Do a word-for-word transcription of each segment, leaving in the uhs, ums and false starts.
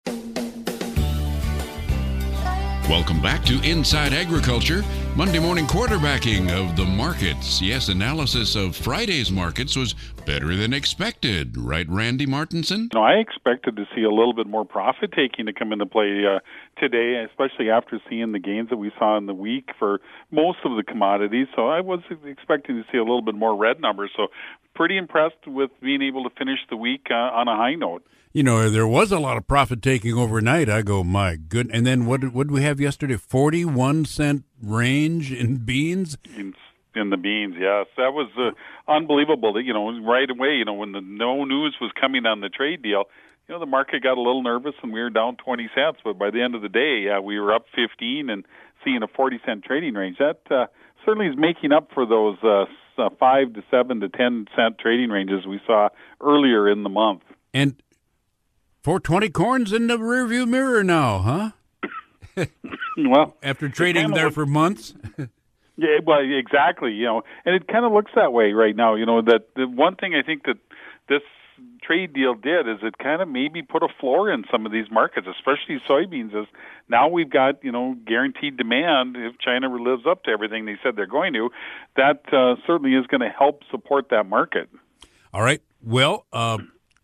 Welcome back to Inside Agriculture, Monday morning quarterbacking of the markets. Yes, analysis of Friday's markets was better than expected, right, Randy Martinson? You know, I expected to see a little bit more profit taking to come into play uh, today, especially after seeing the gains that we saw in the week for most of the commodities. So I was expecting to see a little bit more red numbers. So pretty impressed with being able to finish the week uh, on a high note. You know, there was a lot of profit taking overnight. I go, my goodness. And then what did, what did we have yesterday? forty-one cent range in beans? In, in the beans, yes. That was uh, unbelievable. That, you know, right away, you know, when the no news was coming on the trade deal, you know, the market got a little nervous and we were down twenty cents. But by the end of the day, uh, we were up fifteen and seeing a forty cent trading range. That uh, certainly is making up for those uh, five to seven to ten cent trading ranges we saw earlier in the month. And four twenty corn's in the rearview mirror now, huh? Well, after trading there looks, for months. Yeah, well, exactly. You know, and it kind of looks that way right now. You know, that the one thing I think that this trade deal did is it kind of maybe put a floor in some of these markets, especially soybeans. Is now we've got, you know, guaranteed demand if China lives up to everything they said they're going to. That uh, certainly is going to help support that market. All right. Well, uh,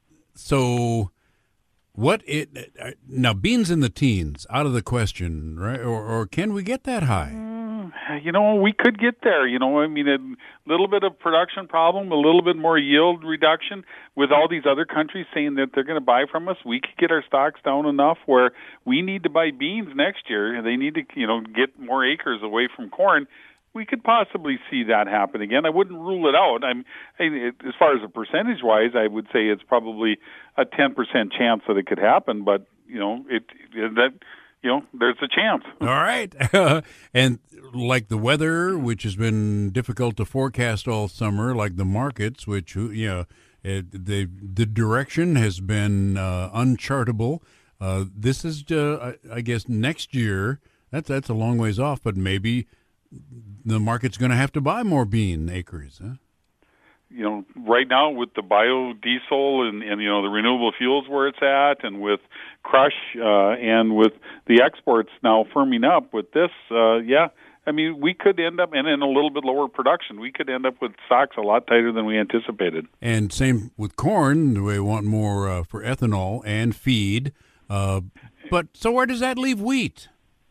so. What it now? Beans in the teens, out of the question, right? Or, or can we get that high? Mm, you know, we could get there. You know, I mean, a little bit of production problem, a little bit more yield reduction. With all these other countries saying that they're going to buy from us, we could get our stocks down enough where we need to buy beans next year. They need to, you know, get more acres away from corn. We could possibly see that happen again. I wouldn't rule it out. I'm, I, as far as a percentage-wise, I would say it's probably a ten percent chance that it could happen. But you know, it that you know, there's a chance. All right, and like the weather, which has been difficult to forecast all summer, like the markets, which you know, it, the the direction has been uh, unchartable. Uh, this is, uh, I, I guess, next year. That's that's a long ways off, but maybe the market's going to have to buy more bean acres, huh? You know, right now with the biodiesel and, and you know the renewable fuels where it's at, and with crush uh, and with the exports now firming up with this, uh, yeah, I mean we could end up, and in a little bit lower production, we could end up with stocks a lot tighter than we anticipated. And same with corn, we want more uh, for ethanol and feed. Uh, but so where does that leave wheat?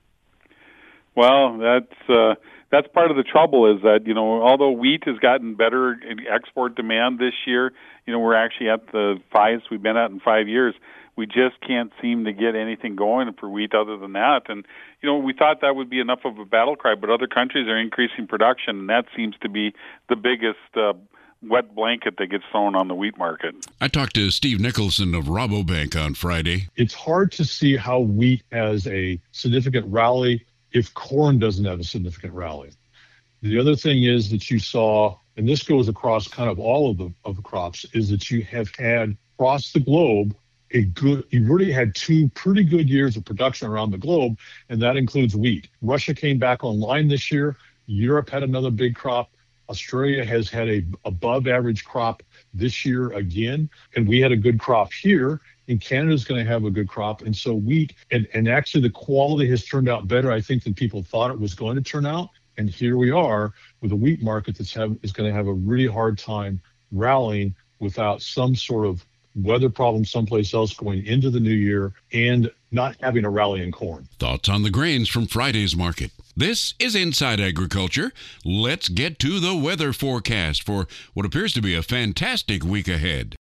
Well, that's uh, that's part of the trouble is that, you know, although wheat has gotten better in export demand this year, you know, we're actually at the highest we've been at in five years. We just can't seem to get anything going for wheat other than that. And, you know, we thought that would be enough of a battle cry, but other countries are increasing production, and that seems to be the biggest uh, wet blanket that gets thrown on the wheat market. I talked to Steve Nicholson of Rabobank on Friday. It's hard to see how wheat has a significant rally if corn doesn't have a significant rally. The other thing is that you saw, and this goes across kind of all of the of the crops, is that you have had across the globe a good, you really had two pretty good years of production around the globe, and that includes wheat. Russia came back online this year. Europe had another big crop. Australia has had a above average crop this year again, and we had a good crop here. And Canada's going to have a good crop. And so wheat, and, and actually the quality has turned out better, I think, than people thought it was going to turn out. And here we are with a wheat market that's have, is going to have a really hard time rallying without some sort of weather problem someplace else going into the new year and not having a rally in corn. Thoughts on the grains from Friday's market. This is Inside Agriculture. Let's get to the weather forecast for what appears to be a fantastic week ahead.